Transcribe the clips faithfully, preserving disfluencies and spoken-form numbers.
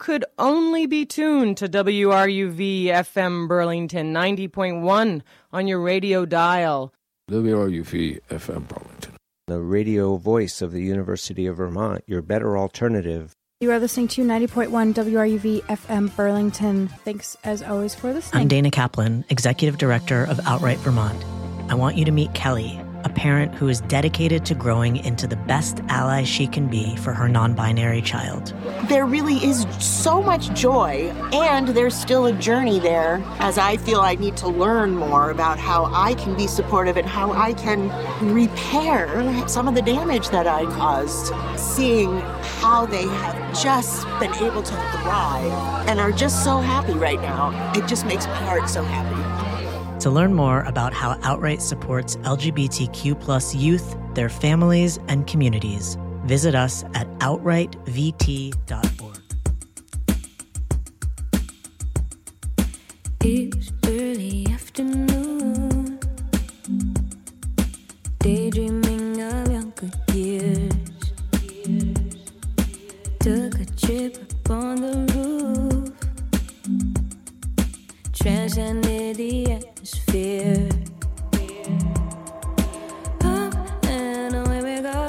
could only be tuned to W R U V F M Burlington ninety point one on your radio dial. W R U V F M Burlington. The radio voice of the University of Vermont, your better alternative. You are listening to ninety point one W R U V F M Burlington. Thanks, as always, for listening. I'm Dana Kaplan, Executive Director of Outright Vermont. I want you to meet Kelly, a parent who is dedicated to growing into the best ally she can be for her non-binary child. There really is so much joy, and there's still a journey there, as I feel I need to learn more about how I can be supportive and how I can repair some of the damage that I caused. Seeing how they have just been able to thrive and are just so happy right now, it just makes my heart so happy. To learn more about how Outright supports L G B T Q plus youth, their families, and communities, visit us at outright v t dot org. It was early afternoon, daydreaming of younger years. Took a trip up on the roof, transcended the atmosphere. Up and away we go.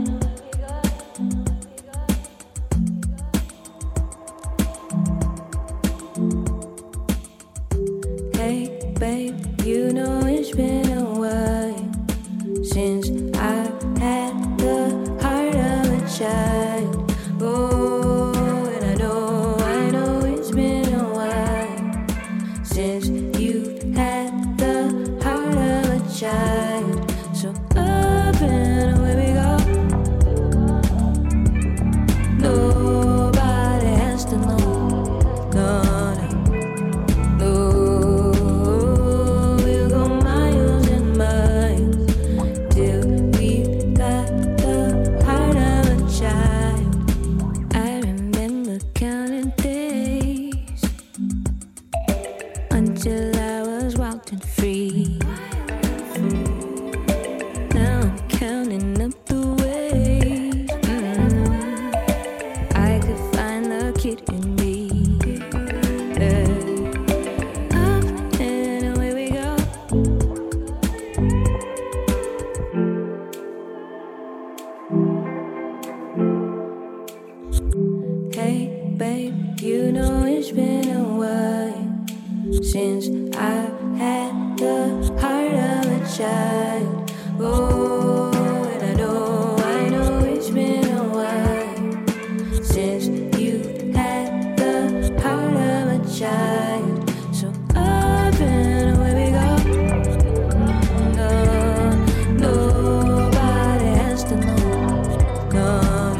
Hey, babe, you know it's been a while since I had the heart of a child. Oh, and I know, I know it's been a while since you had the heart of a child. So up and away we go. Nobody has to know. No, no, no. We'll go miles and miles till we got the heart of a child. I remember counting days until I was wild and free. Now I'm counting up the ways mm, I could find the kid in me. Uh, up and away we go. Hey, babe, you know it's been a while since I had the heart of a child. Oh, and I know, I know it's been a while since you had the heart of a child. So up and away we go. No, nobody has to know. No,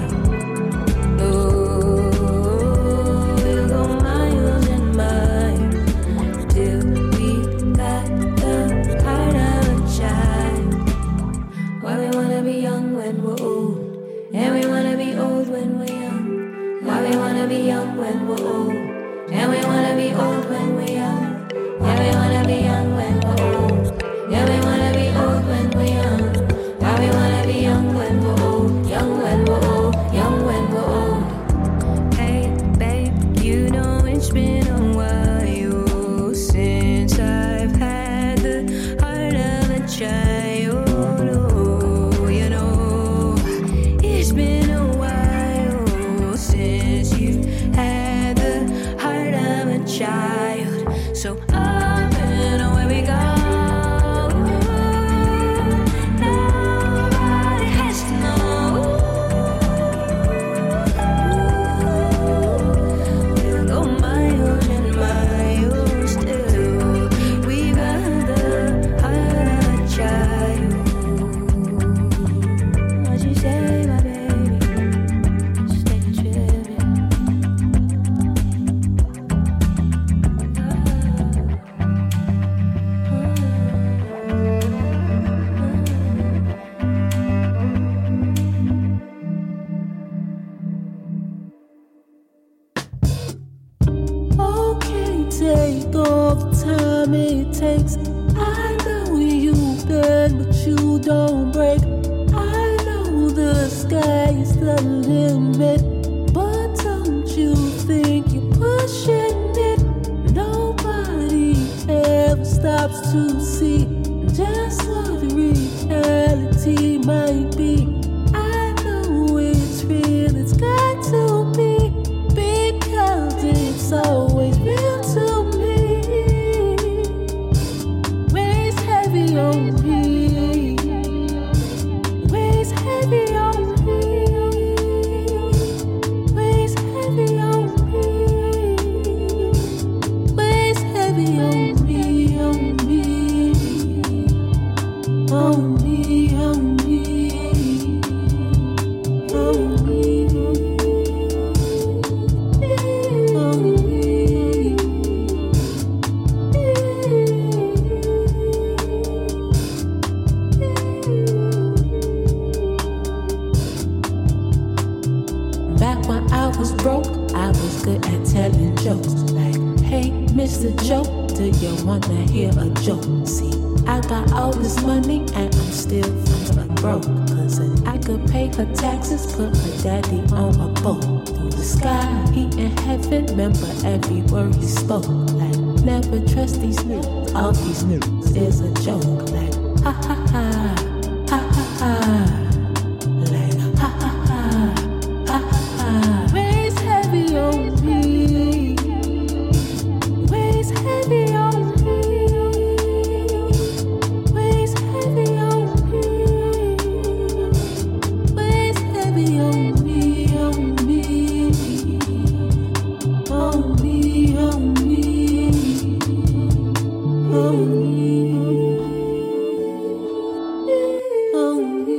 no, we'll go miles and miles till we got the heart of a child. Why we wanna be young when we're old, and we wanna be old when we're young. Why we wanna be young when we're old, and we wanna be old when we're young. Yeah, we wanna be young when we're old, yeah, we wanna be old when we're young. Why we wanna be young when we're old, young when we're old, young when we're old. Hey, babe, you know it's been a while since I've had the heart of a child. Oh, you know, it's been a while since you had the heart of a child. So up and away we go. Nobody has to know. We'll go miles and miles till we got the heart of a child. What you say, my baby? Just take a trip. Okay, take all the time it takes. I know you bend, but you don't break. I know the sky is the limit, but don't you think stops to see just what reality might be. I know it's real, it's got to be, because it's always real to me. Weighs heavy on me, weighs heavy on me, weighs heavy on me, weighs heavy on me, on me, on me, on me, on me, on me. Back when I was broke, I was good at telling jokes. Like, hey, Mister Joe, do you wanna hear a joke? See, I got all this money and I'm still fucking broke. Cause I could pay her taxes, put her daddy on a boat. Through the sky, he in heaven, remember every word he spoke. Like, never trust these niggas, all these niggas is a joke. Like, ha ha ha, ha ha ha. Like, ha ha ha, ha ha ha. Weighs heavy on me, weighs heavy on me, weighs heavy on me, weighs heavy on me, on me, on me, on me, on me, on me.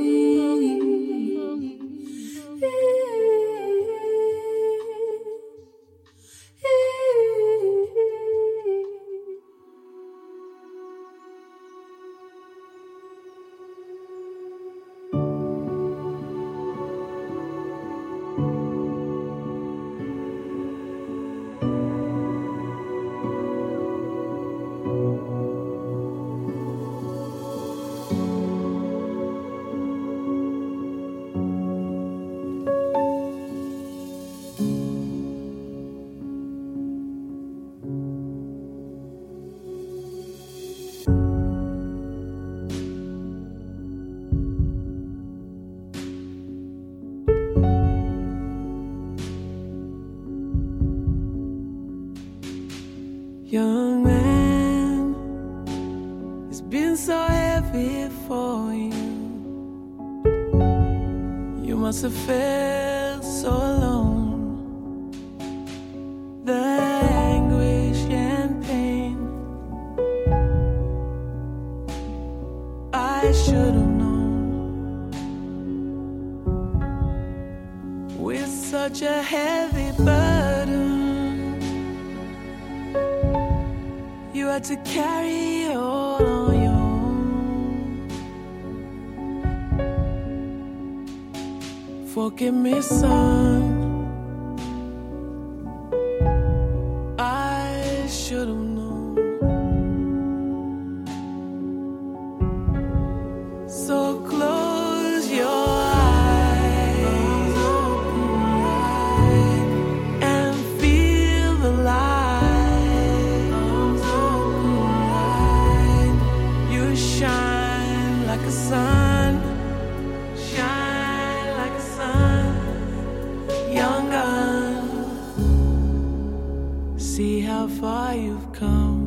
Young man, it's been so heavy for you. You must have felt so alone. The anguish and pain, I should have known. With such a heavy burden, you had to carry it all on your own. Forgive me, son, I should have known. So close your eyes, open wide, and feel the light. Arms open wide, you shine like a sun, shine like a sun, young gun. See how far you've come.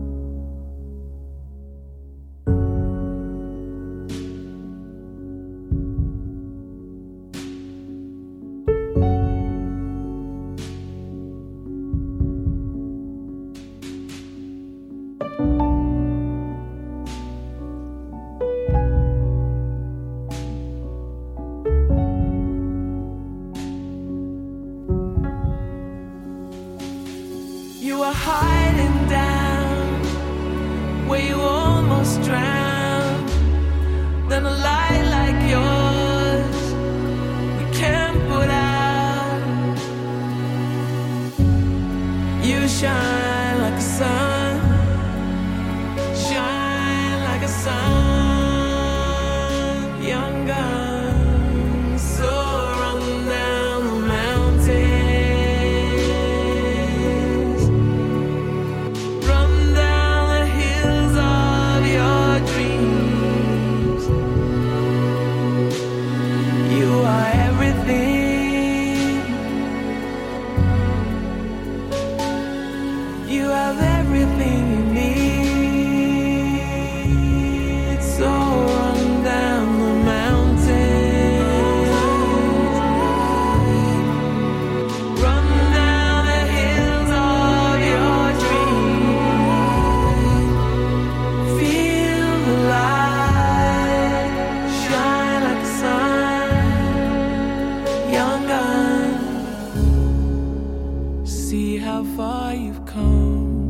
You were hiding down where you almost drowned. Then a light like yours you can't put out. You shine like a sun, shine like a sun, young gun. So run down the mountains, run down the hills of You have everything you need. So run down the mountain, run down the hills of your dreams. Feel the light shine like the sun. Young gun, see how far you've come.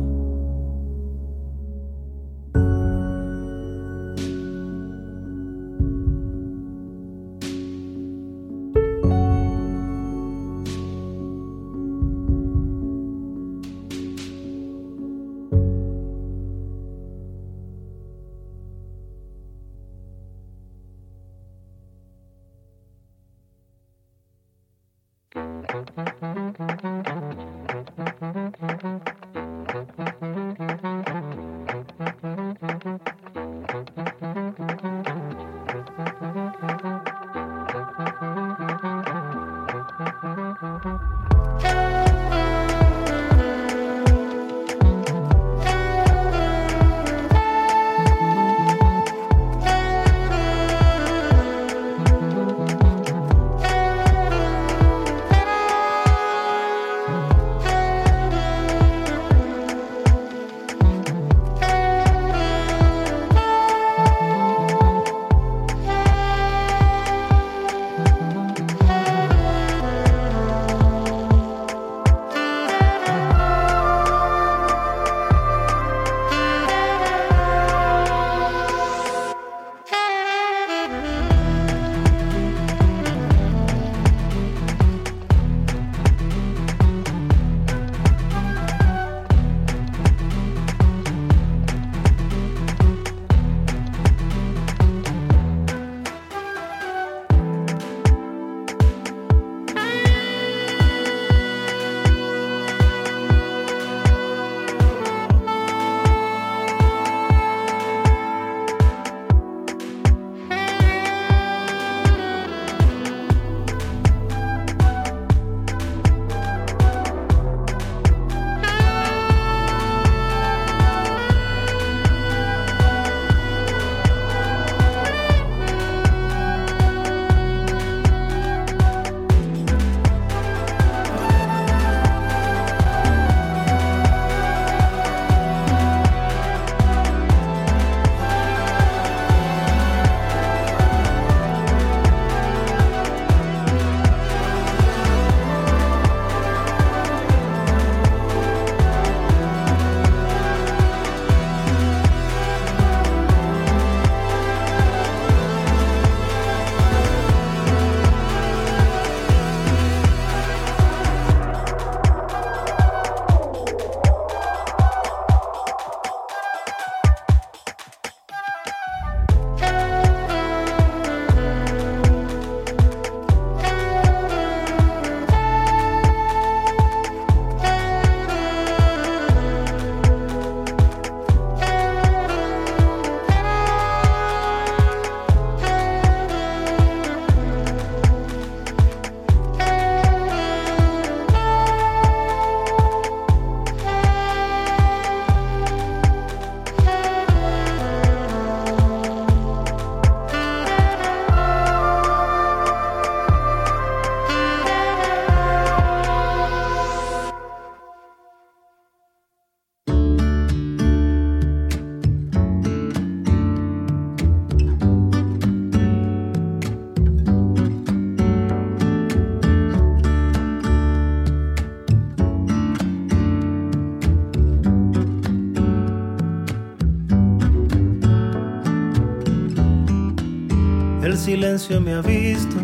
El silencio me ha visto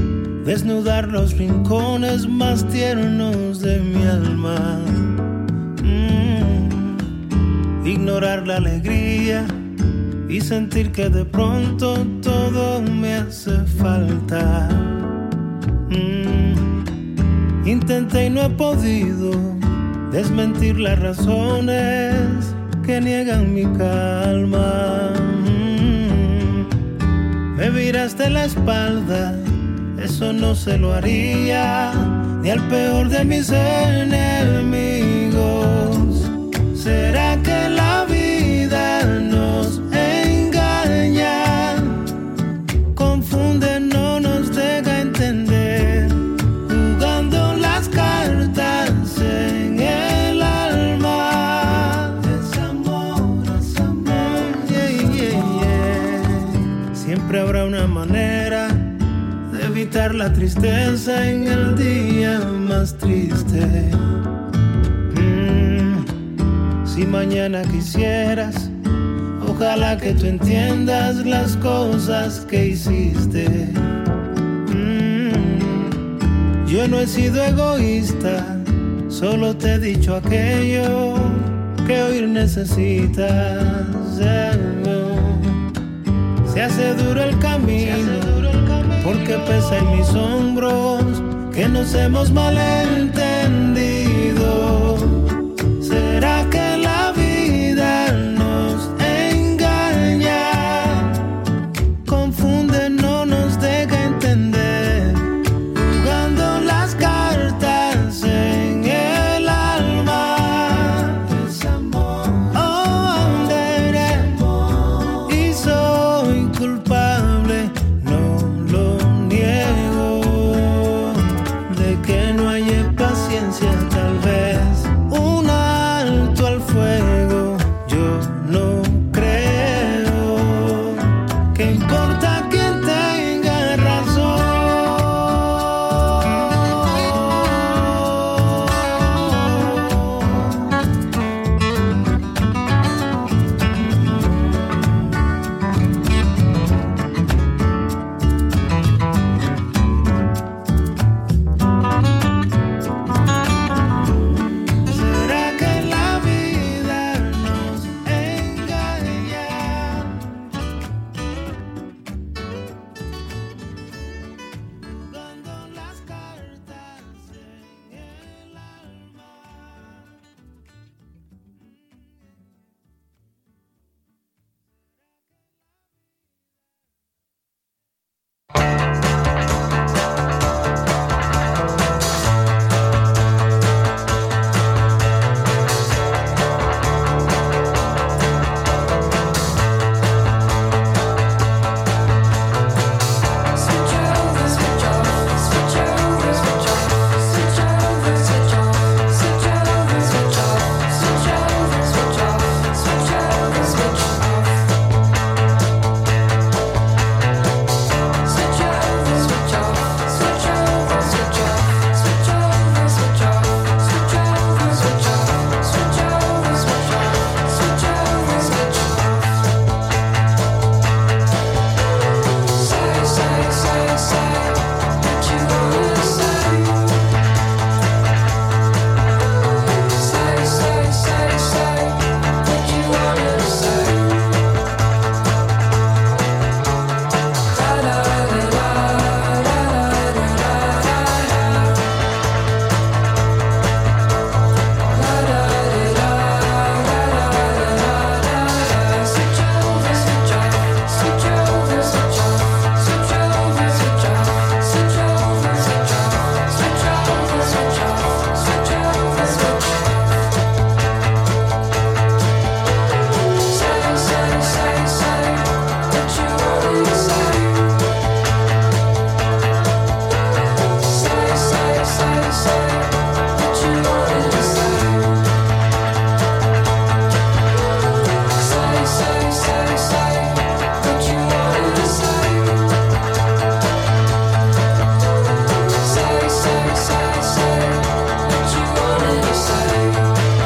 desnudar los rincones más tiernos de mi alma. Mm, ignorar la alegría y sentir que de pronto todo me hace falta. Mm, intenté y no he podido desmentir las razones que niegan mi calma. Me viraste la espalda, eso no se lo haría ni al peor de mis enemigos. curar la tristeza en el día más triste. Mm, si mañana quisieras, ojalá que tú entiendas las cosas que hiciste. Mm, yo no he sido egoísta, solo te he dicho aquello que oír necesitas. Se hace duro el camino, porque pesa en mis hombros que nos hemos malentendido.